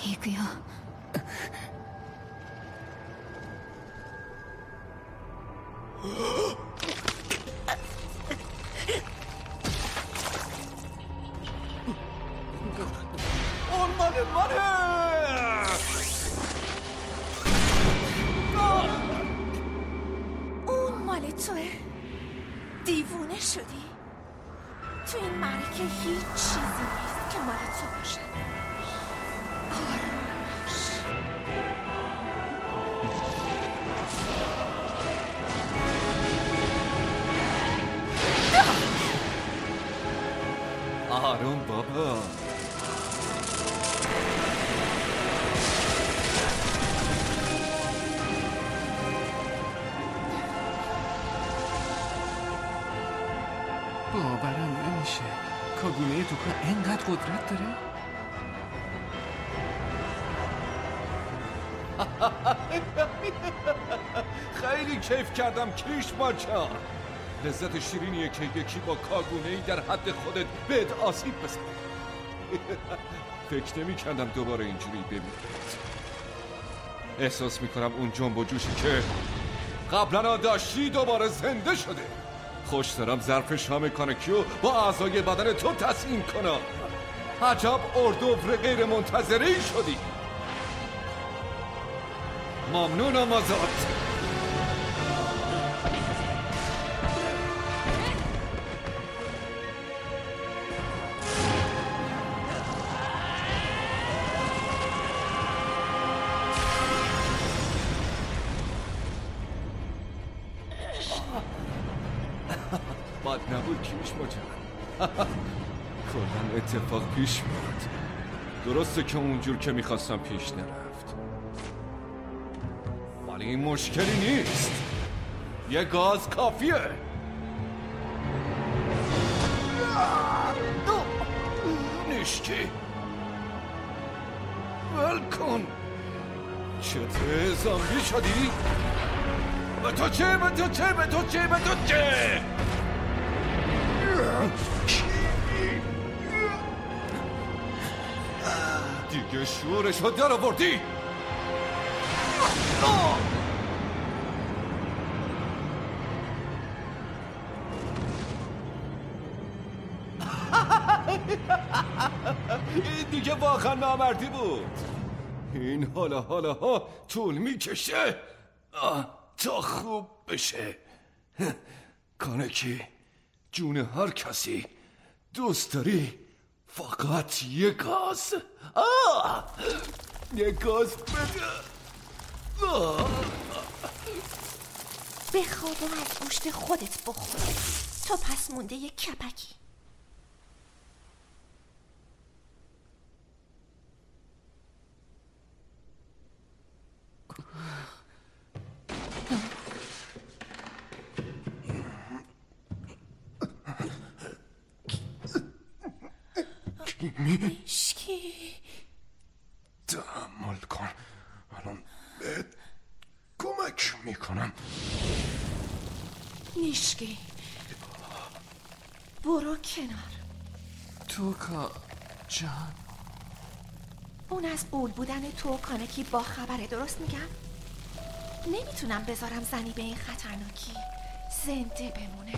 行くよ。 اون مال توه؟ دیوونه شدی؟ تو این معرکه هیچ چیزی نیست که مال تو باشه. آروم بابا. باورم نمیشه کاگونه توکا اینقدر قدرت داره؟ خیلی کیف کردم کیش ماچا. لذت شیرینیه که یکی با کاگونه‌ای در حد خودت بهت آسیب بزنه. فکر نمی کردم دوباره اینجوری ببینم. احساس میکنم اون جنب و جوشی که قبلا داشتی دوباره زنده شده. خوش دارم ظرف شام کانکیو با اعضای بدن تو تسلیم کنم. عجب اردوفر غیر منتظری شدی. ممنونم ازت. بد نبود کیش ماجرا. کلن اتفاق پیش میاد. درسته که اونجور که میخواستم پیش نرفت، ولی این مشکلی نیست. یه گاز کافیه. نیشکی ولکن. چته زامبی شدی؟ به تو چه؟ به تو چه؟ به تو چه؟ به تو چه؟ دیگه شورشو در آوردی. این دیگه واقعا نامردی بود. این حالا طول میکشه تا خوب بشه. کانکی جون هر کسی دوست داری فقط یه گاز. یه گاز بده. بخواب و از گوشت خودت بخور. تو پس مونده یه کپکی. نیشکی تحمل کن. الان بهت کمک میکنم. نیشکی برو کنار. توکا جان، اون از اول بودن تو و کانکی با خبره. درست میگم؟ نمیتونم بذارم زنی به این خطرناکی زنده بمونه.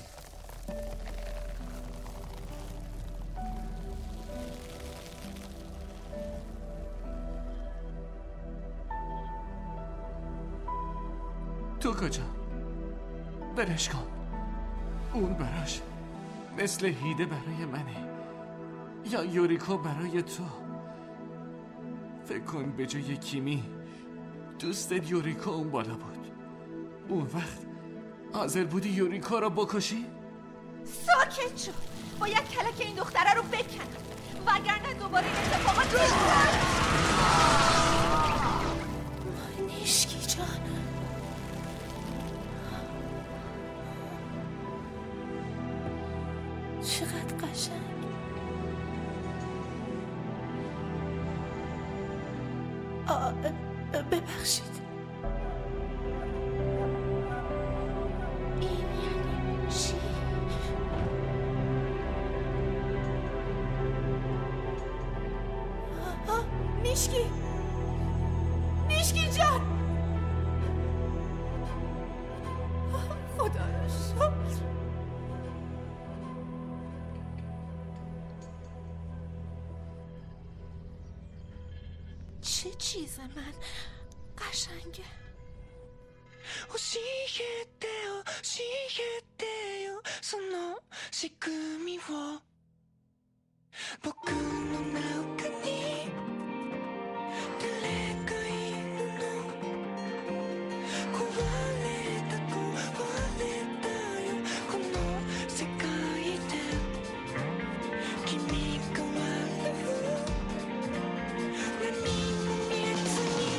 توکا جان برش کن. اون براش مثل هیده برای منه یا یوریکو برای تو. فکر کن به جای کیمی دوستت یوریکو اون بالا بود. اون وقت حاضر بودی یوریکو رو بکشی؟ ساکت شو. باید کلک این دختره رو بکنم وگرنه دوباره این اتفاقات بیفتد. نیشکی جان، چقدر قشنگ. ببخشید. این یعنی چی؟ نیشکی جان، خدا را شکر. چه چیز من قشنگه. 教えてよその仕組みを僕の中に誰かいるの壊れたよこの世界で君が笑う何も見えずに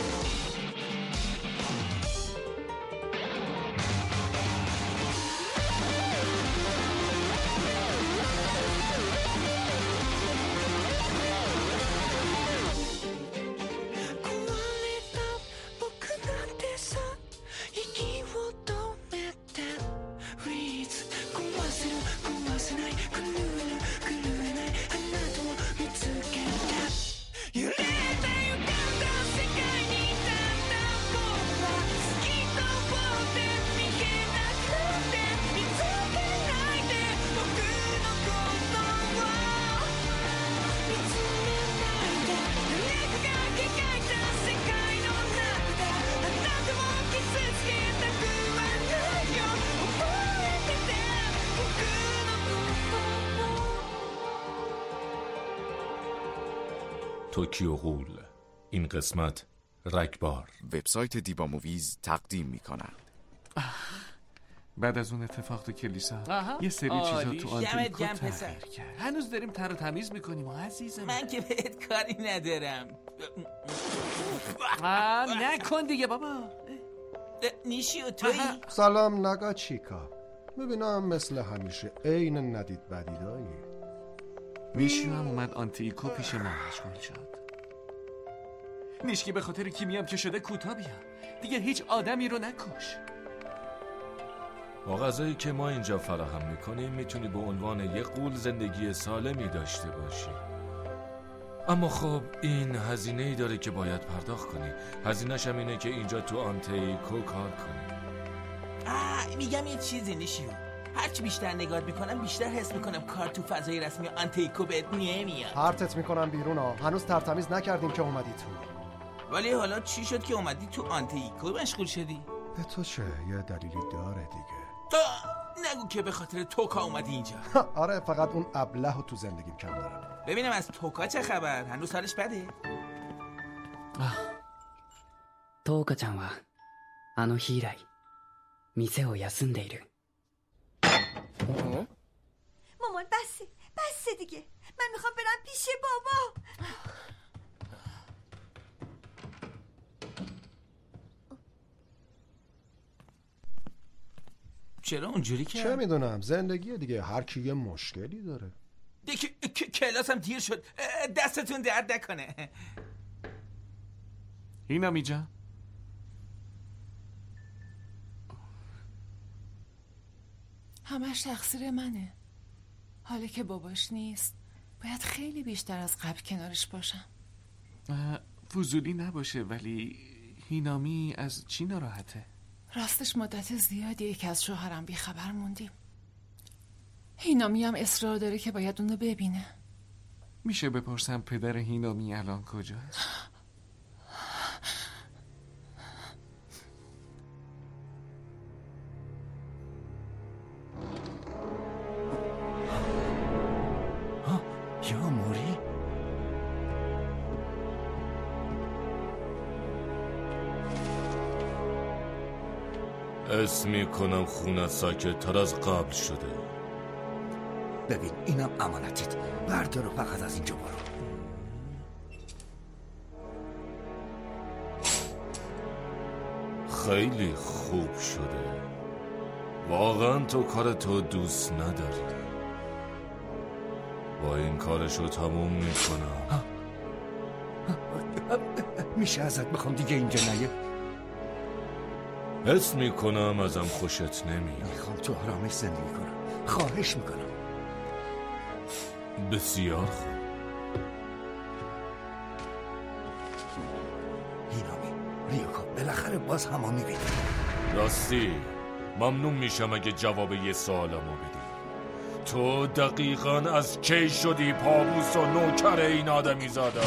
توکیو غول. این قسمت رگبار. وبسایت دیبا موویز تقدیم میکنند. بعد از اون اتفاق تو کلیسا یه سری چیزا تو آنتیکو تغییر کرد. هنوز داریم تر و تمیز میکنیم عزیزم. من که بهت کاری ندارم. نکن دیگه بابا. نیشیو تویی؟ سلام ناگاچیکا. میبینم مثل همیشه عین ندید بدیدایی. نیشیو هم اومد آنتیکو پیش ما مشغول شد. نیشکی به خاطر کیمیام که شده کوتاه بیا. دیگه هیچ آدمی رو نکش. با غذایی که ما اینجا فراهم میکنیم میتونی به عنوان یه غول زندگی سالمی داشته باشی. اما خب این هزینه‌ای داره که باید پرداخت کنی. هزینه‌ش هم اینه که اینجا تو آنتیکو کار کنی. میگم یه چیزی نیشیو. هرچی بیشتر نگاه میکنم بیشتر حس میکنم کار تو فضای رسمی آنتیکو بهت نمیاد. پرتت میکنم بیرون ها. هنوز ترتمیز نکردیم که اومدی تو. ولی حالا چی شد که اومدی تو آنتیکو مشغول شدی؟ به تو چه؟ یه دلیلی داره دیگه. نگو که به خاطر توکا اومدی اینجا. آره فقط اون ابلهو تو زندگیم کم دارم. ببینم از توکا چه خبر؟ هنوز حالش بده؟ トウカちゃんはあの日以来店を休んでいる。 مامان بسه دیگه. من میخوام برم پیش بابا. چرا اونجوری که؟ چه میدونم زندگی دیگه هر کی یه مشکلی داره. کلاسم دیر شد. دستتون درد نکنه. اینا میجا همش تقصیر منه. حالا که باباش نیست باید خیلی بیشتر از قبل کنارش باشم. فضولی نباشه ولی هینامی از چی ناراحته؟ راستش مدت زیادیه که از شوهرم بیخبر موندیم. هینامی هم اصرار داره که باید اونو ببینه. میشه بپرسم پدر هینامی الان کجاست؟ یا موری؟ اسم میکنم خونه ساکت تر از قبل شده. ببین اینم امانتت. بردار و فقط از اینجا برو. خیلی خوب شده. واقعا تو کارتو دوست نداری. با این کارشو تموم میکنم. میشه ازت بخوام دیگه اینجا نیه؟ حس میکنم ازم خوشت نمیاد. میخوام تو آرامش زندگی کنم. خواهش میکنم. بسیار خوب. بالاخره باز همو میبینیم. راستی ممنون میشم اگه جواب یه سوالمو بدی. تو دقیقاً از کی شدی پابوس و نوکر این آدمی زاده؟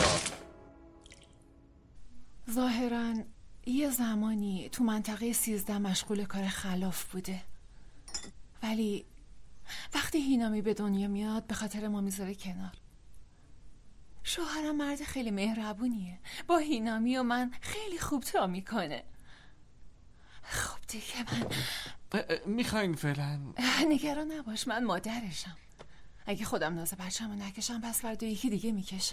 ظاهراً یه زمانی تو منطقه 13 مشغول کار خلاف بوده، ولی وقتی هینامی به دنیا میاد به خاطر ما میذاره کنار. شوهرم مرد خیلی مهربونیه، با هینامی و من خیلی خوب تا میکنه. خب دیگه من میخواین فعلا؟ نگران نباش، من مادرشم. اگه خودم ناز بچه‌مو نکشم پس فردا یکی دیگه میکشه.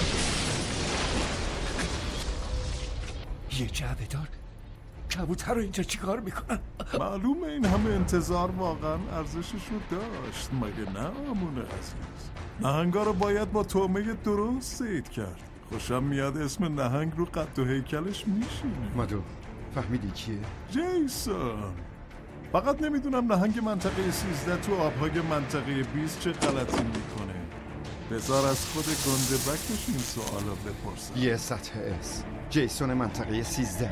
یه جعبه دار کبوتر رو اینجا چیکار میکنن؟ معلومه این همه انتظار واقعا ارزشش رو داشت، مگه نه امون عزیز؟ نهنگا رو باید با طعمه درست صید کرد. خوشم میاد اسم نهنگ رو قد و هیکلش میشینه. مادو فهمیدی کیه؟ جیسون. فقط نمیدونم نهنگ منطقه 13 تو آبهای منطقه 20 چه غلطی میکنه. بذار از خود گندبکش این سوالو بپرسم. یه سطح اس جیسون منطقه 13.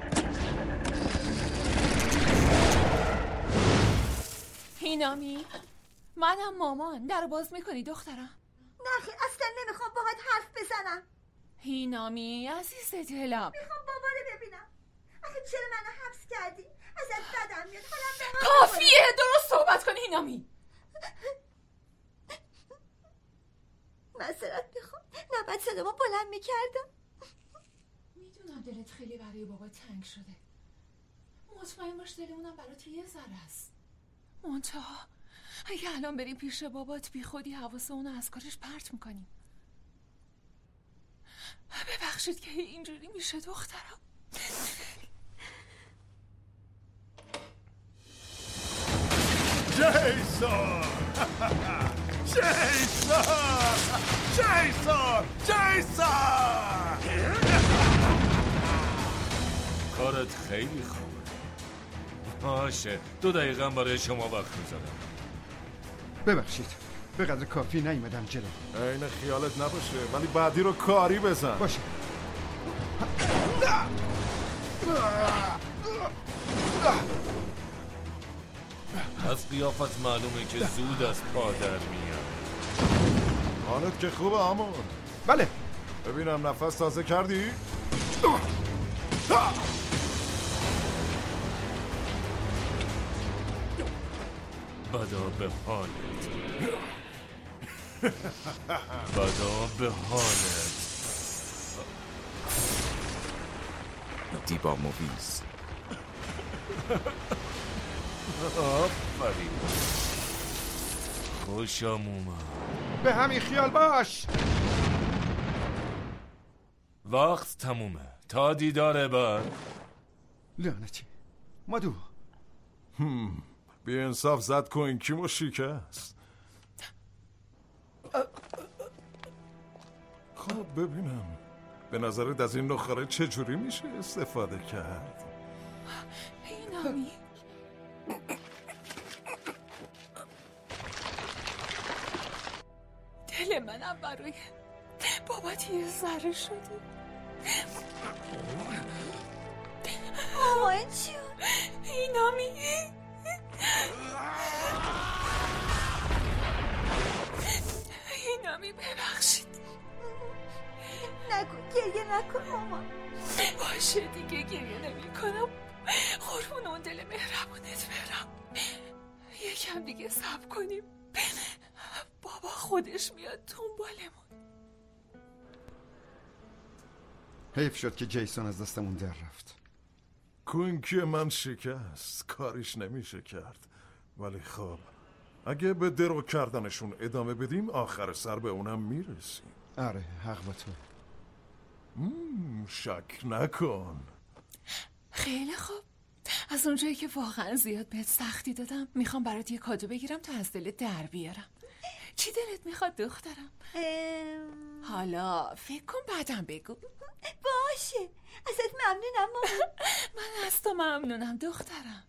هینامی، منم مامان. در باز میکنی دخترم؟ نخیر، اصلا نمیخوام باهات حرف بزنم. هینامی عزیز دلم، میخوام بابا رو ببینم. آخه چرا منو حبس کردی؟ ازت بدم میاد، حالم به هم کافیه، درست صحبت کن هینامی. معذرت میخوام، نباید صدامو بلند میکردم. میدونم دلت خیلی برای بابا تنگ شده. مطمئن باش دل اونم برات یه ذره است. منتها اگه الان بریم پیش بابات بی خودی حواس اونو از کارش پرت میکنیم. ببخشید که اینجوری میشه دخترم. جیسون جیسون جیسون جیسون کارت خیلی خوبه. باشه 2 دقیقه برای شما وقت میذارم. ببخشید به قدر کافی نیومدم جلو. این خیالت نباشه، ولی بعدی رو کاری بزن. باشه. از قیافت معلومه که زود از پا در میاد. حالت که خوبه آمون؟ بله. ببینم نفس تازه کردی؟ بدا به حالت بدا به حالت. دیبا موویز. آفرین، خوشم اومد. به همین خیال باش. وقت تمومه، تا دیدار بعد. لعنتی مادو. بی انصاف زد کوینکیمو شکست. خب ببینم به نظرت از این نخاره چجوری میشه استفاده کرد؟ هینامی دل منم برای بابات یه ذره شده. مامان جون، هینامی هینامی ببخشید. نکن، گریه نکن مامان. باشه دیگه گریه نمی کنم. قربون اون دل مهربونت برم. یکم دیگه صبر کنیم، بابا خودش میاد دنبالمون. حیف شد که جیسون از دستمون در رفت. کوینکی من شکست، کاریش نمیشه کرد. ولی خب اگه به درو کردنشون ادامه بدیم آخر سر به اونم میرسیم. آره حق با تو. شک نکن. خیلی خوب، از اونجایی که واقعا زیاد بهت سختی دادم میخوام برات یه کادو بگیرم تا از دلت در بیارم. چی دلت میخواد دخترم؟ حالا فکر کن بعدم بگو. باشه، ازت ممنونم مامان. من از تو ممنونم دخترم.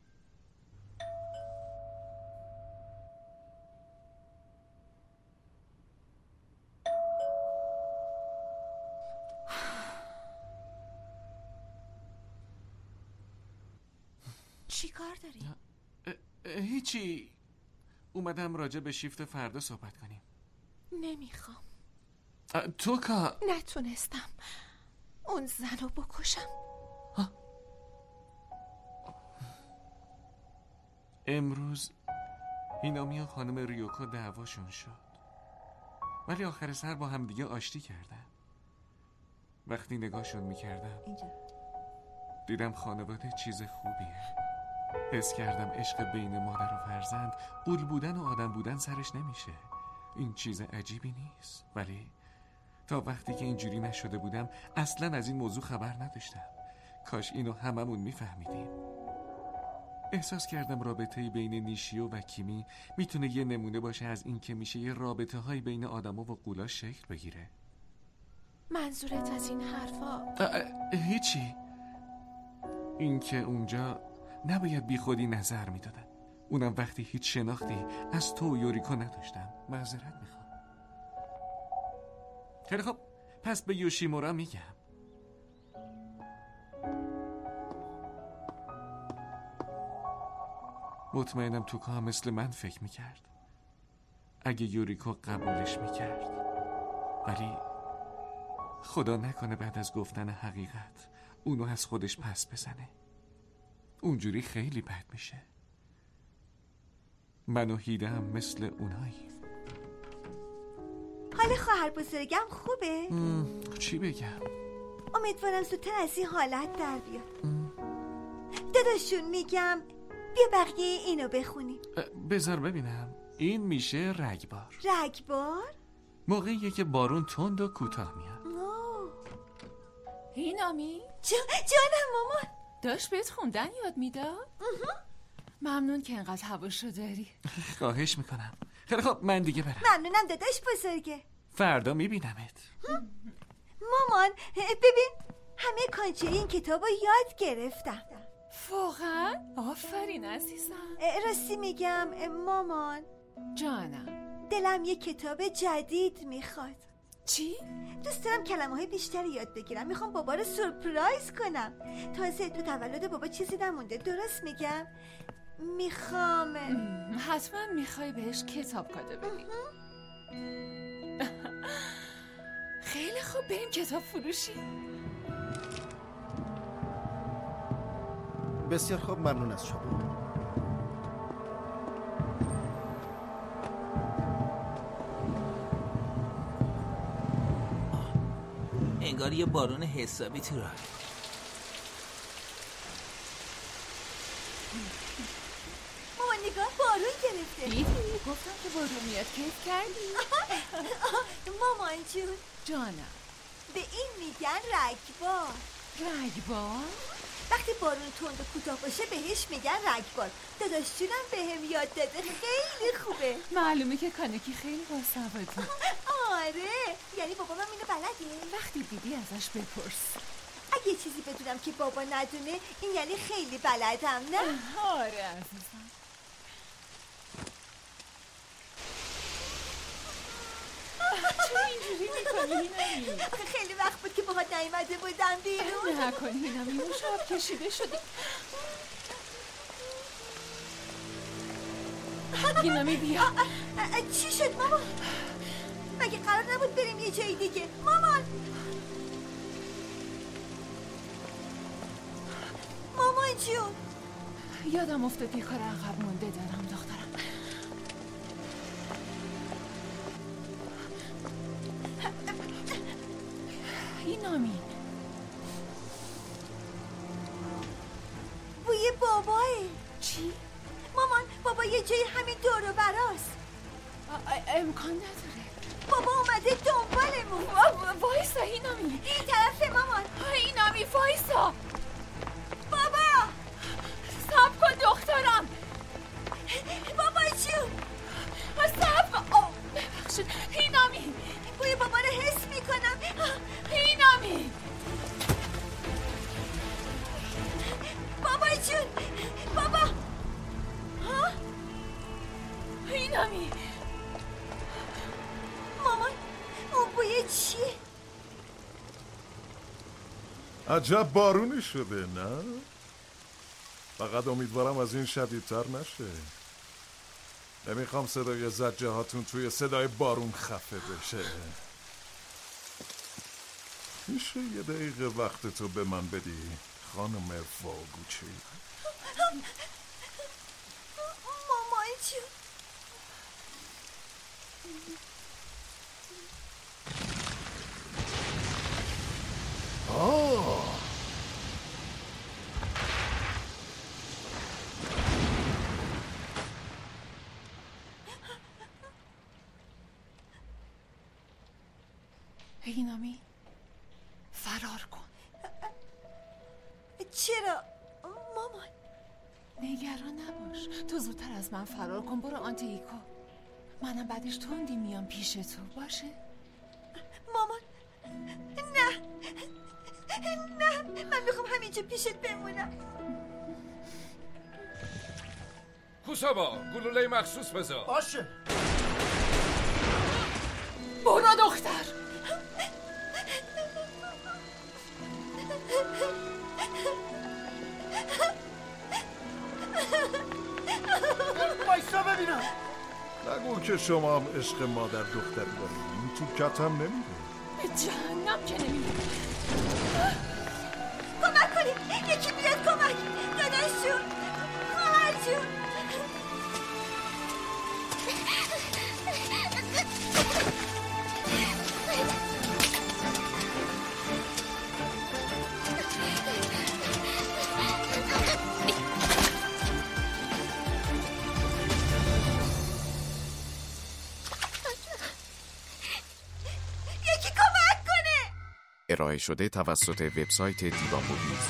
چی کار داری؟ هیچی. اومدم راجع به شیفت فردا صحبت کنیم. نمیخوام. توکا نتونستم اون زنو بکشم. امروز هینامی و خانم ریوکو دعواشون شد، ولی آخر سر با همدیگه آشتی کردن. وقتی نگاهشون میکردم دیدم خانواده چیز خوبیه. حس کردم عشق بین مادر و فرزند، قول بودن و آدم بودن سرش نمیشه. این چیز عجیبی نیست، ولی تا وقتی که اینجوری نشده بودم اصلا از این موضوع خبر نداشتم. کاش اینو هممون میفهمیدیم. احساس کردم رابطه‌ای بین نیشیو و کیمی میتونه یه نمونه باشه از این که میشه یه رابطه های بین آدما و قولا شکل بگیره. منظورت از این حرفا؟ هیچی. این که اونجا نباید بی خودی نظر میدادن، اونم وقتی هیچ شناختی از تو و یوریکو نداشتم. معذرت میخوام. خیلی خب، پس به یوشیمورا میگم. مطمئنم توکا هم مثل من فکر میکرد اگه یوریکو قبولش میکرد، ولی خدا نکنه بعد از گفتن حقیقت اونو از خودش پس بزنه. اونجوری خیلی بد میشه. من و هیده هم مثل اونایی. حال خواهر بزرگم خوبه؟ چی بگم؟ امیدوارم زودتر از این حالت در بیاد. داداشون میگم بیا بقیه اینو بخونیم. بذار ببینم. این میشه رگبار. رگبار؟ موقعیه که بارون تند و کوتاه میاد. هینامی؟ جانم مامان. داشت بهت خوندن یاد میداد؟ ممنون که انقدر هواشو داری. خواهش میکنم. خیلی خب، من دیگه برم. ممنونم داداش بزرگه. فردا میبینمت. مامان ببین، همه کانچه این کتابو یاد گرفتم. واقعا؟ آفرین عزیزم. راستی میگم مامان جانم، دلم یه کتاب جدید میخواد. چی؟ دوست دارم کلمه‌های بیشتری یاد بگیرم. میخوام بابا رو سورپرایز کنم. تازه تو تولد بابا چیزی نمونده. درست میگم؟ میخوام حتما میخوای بهش کتاب کادو بدی. خیلی خوب، بریم کتاب فروشی. بسیار خوب، ممنون از شما. انگار یه بارون حسابی تو راه. مامان نگاه، بارون گرفته. دیدی؟ گفتم که بارون میاد. کیف کردی؟ مامان جون. جانم. به این میگن رگبار. رگبار؟ وقتی بارون تند و کوتاه باشه بهش میگن رگبار. داداش جونم بهم یاد داده. خیلی خوبه. معلومه که کانکی خیلی باسوادی. آره، یعنی بابام اینو بلده؟ وقتی دیدی ازش بپرس. اگه چیزی بدونم که بابا ندونه این یعنی خیلی بلدم، نه؟ آره عزیزم. چرا اینجوری میکنی هینامی؟ آخه خیلی وقت بود که باهات نیومده بودم بیرون. نکنی هینامی، مشاب کشیده شدی. هینامی بیا. چی شد مامان؟ مگه قرار نبود بریم یه جای دیگه؟ مامان جون، یادم افتاد یه کار عقب مونده دارم دخترم. هینامی، بوی باباه. چی؟ مامان بابا یه جای همین دور و براست. امکان نداره. بابا اومده دنبالمون. وایسا هینامی، این طرفه مامان. هینامی وایسا. بابا صبر کن دخترم. بابا جون صبر کن. ببخشید هینامی، بوی بابا رو حس میکنم. هینامی، بابا جون، بابا. ها؟ هینامی، مامان اون بوی چیه؟ عجب بارونی شده، نه؟ فقط امیدوارم از این شدیدتر نشه. نمیخوام صدای زجه هاتون توی صدای بارون خفه بشه. میشه یه دقیقه وقت تو به من بدی خانم واگوچی؟ مامان جون هینامی فرار کن. چرا مامان؟ نگران نباش، تو زودتر از من فرار کن. برو آنتیکو، منم بعدش تندی میام پیش تو. باشه مامان؟ نه من میخوام همینجا پیشت بمونم. کوسابا گلوله مخصوص بذار. باشه. برو دختر. بایستا ببینم. نگو که شما هم عشق مادر دختری دارید. این تو کتم نمیره. به جهنم که نمیره. کمک کنید، یکی بیاد کمک. داداش جون، خواهر جون. ارائه شده توسط وبسایت دیوا موویز.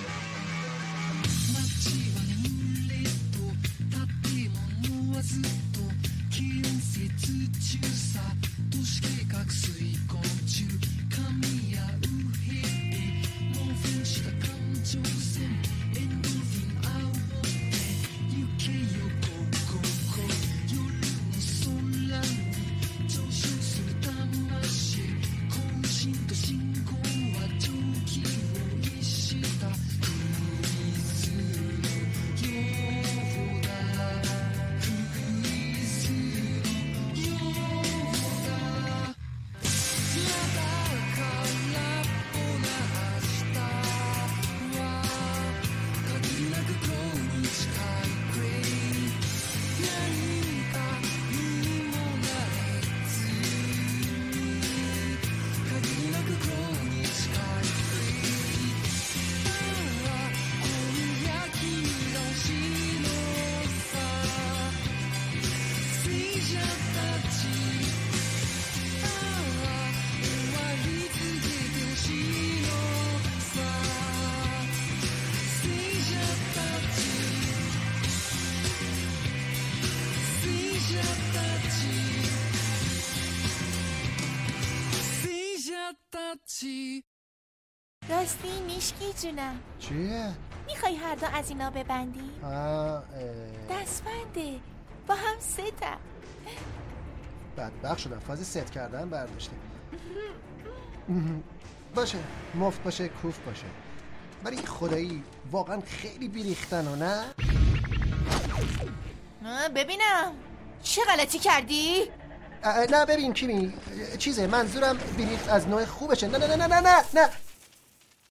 راستی میشکی جونم، چیه؟ میخوای هر دو از اینا ببندی؟ دستبنده با هم 3 تا. بدبخت شدم، فاز ست کردن برداشتیم. باشه، مفت باشه، کوف باشه، ولی خدایی واقعا خیلی بیریختن و نه؟ ببینم چه غلطی کردی؟ نه ببین کیمی، چیزه منظورم بیریخت از نوع خوبشه. نه نه نه نه نه نه